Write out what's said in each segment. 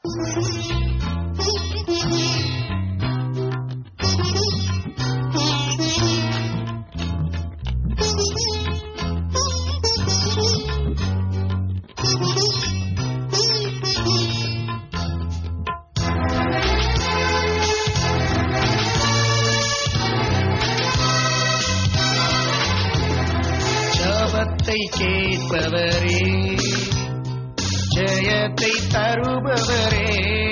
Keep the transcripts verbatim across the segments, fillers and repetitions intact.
ஜெபத்தை கேட்பவரே, ஜெயத்தை தருபவரே,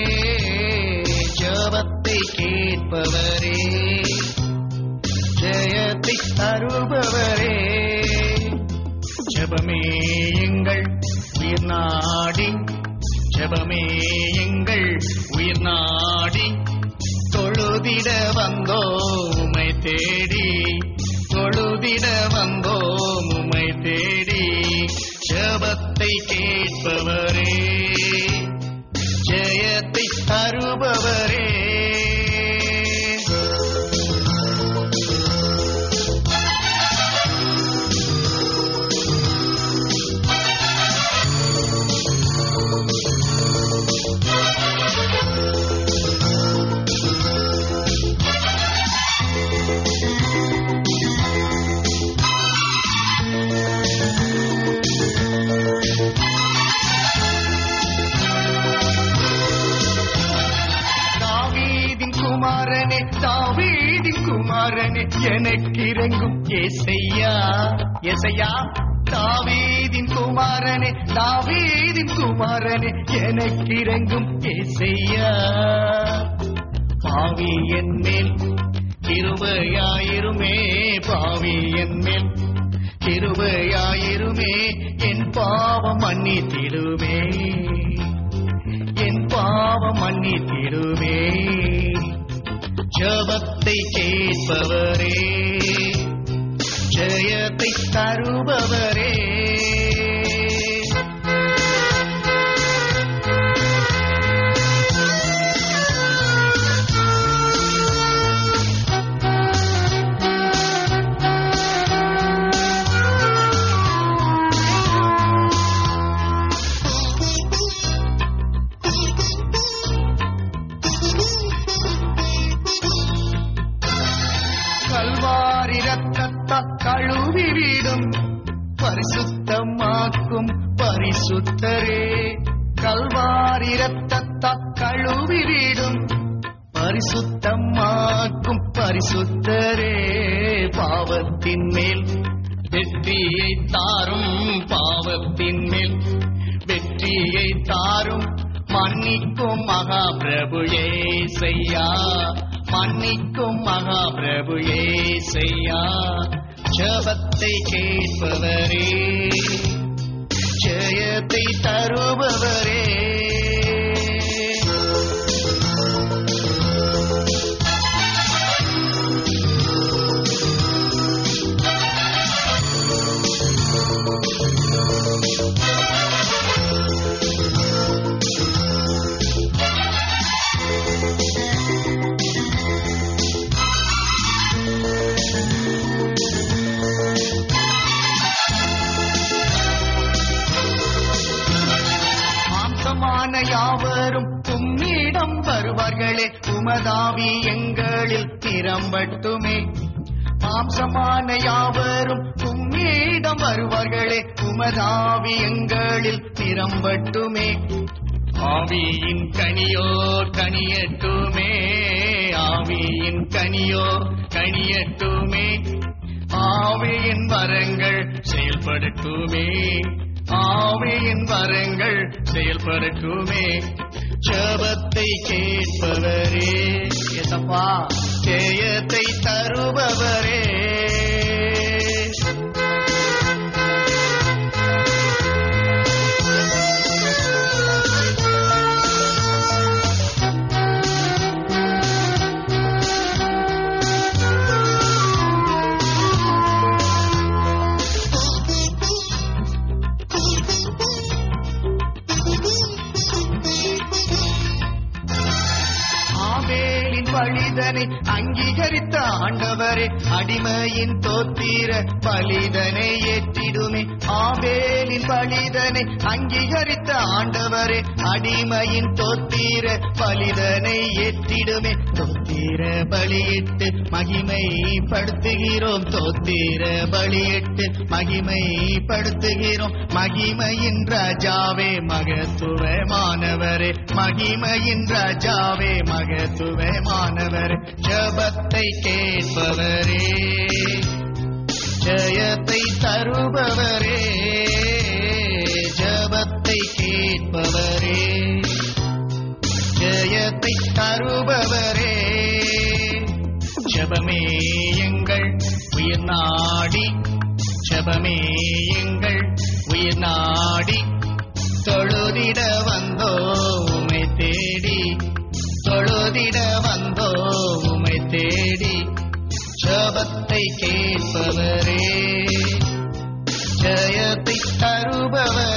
ஜெபத்தை கேட்பவரே, ஜெயத்தை தருபவரே, ஜெபமே எங்கள் உயிர் நாடி, ஜெபமே எங்கள் உயிர் நாடி, தொழுதிட வந்தோம் உம்மை தேடி, தொழுதிட வந்தோம் உம்மை தேடி, ஜெபத்தை கேட்பவரே, ஜெயத்தை தருபவரே. குமாரனே, தாவீதின் குமாரனே, எனக்கிறங்கும் ஏசையா, ஏசையா, தாவீதின் குமாரனே, தாவீதின் குமாரனே, எனக்கிறங்கும் ஏசையா, பாவி என் மேல் கிருபையாயிருமே, பாவி என் மேல் கிருபையாயிருமே, என் பாவம் மன்னித்திடுமே, என் பாவம் மன்னித்திடுமே, ஜெபத்தை கேட்பவரே, ஜெயத்தை தருபவரே. கல்வாரி ரத்தத்தால் கழுவிவிடும் பரிசுத்தமாக்கும் பரிசுத்தரே, கல்வாரி ரத்தத்தால் கழுவிவிடும் பரிசுத்தமாக்கும் பரிசுத்தரே, பாவத்தின் மேல் வெற்றியை தாரும், பாவத்தின் மேல் வெற்றியை தாரும், மன்னிக்கும் மகா பிரபு ஏசையா, மன்னிக்கும் மகா பிரபு ஏசையா, ஜெபத்தை கேட்பவரே, ஜெயத்தை தருபவரே. யாவரும் உம்மிடம் வருவார்களே, உமதாவி எங்களில் நிரம்பட்டுமே, மாம்சமான யாவரும் உம்மிடம் வருவார்களே, உமதாவி எங்களில் நிரம்பட்டுமே, ஆவியின் கனியோ கனியட்டுமே, ஆவியின் கனியோ கனியட்டுமே, ஆவியின் வரங்கள் செயல்படட்டுமே, ஆவியின் வரங்கள் செயல்படட்டுமே, ஜெபத்தை கேட்பவரே, ஏசப்பா, ஜெயத்தை தருபவரே. பலிதனை அங்கீகரித்த ஆண்டவரே அடிமையின் தோத்திர பலிதனை ஏற்றிடுமே ஆபேலின் பலிதனை அங்கீகரித்த ஆண்டவரே அடிமையின் தோத்திர பலிதனை ஏற்றிடுமே தோத்திர பலியிட்டு மகிமைப்படுத்துகிறோம் தோத்திர பலியிட்டு மகிமைப்படுத்துகிறோம் மகிமையின் ராஜாவே மகத்துவமானவரே மகிமையின் ராஜாவே மகத்துவமானவரே ஜெபத்தை கேட்பவரே ஜெயத்தை தருபவரே ஜெபத்தை கேட்பவரே ஜெயத்தை தருபவரே ஜெபமே எங்கள் உயிர் நாடி ஜெபமே எங்கள் உயிர் நாடி தொழுதிட வந்தோ உமை தேடி தொழுதிட வந்தோ உமை தேடி ஜெபத்தை கேட்பவரே ஜெயத்தை தருபவரே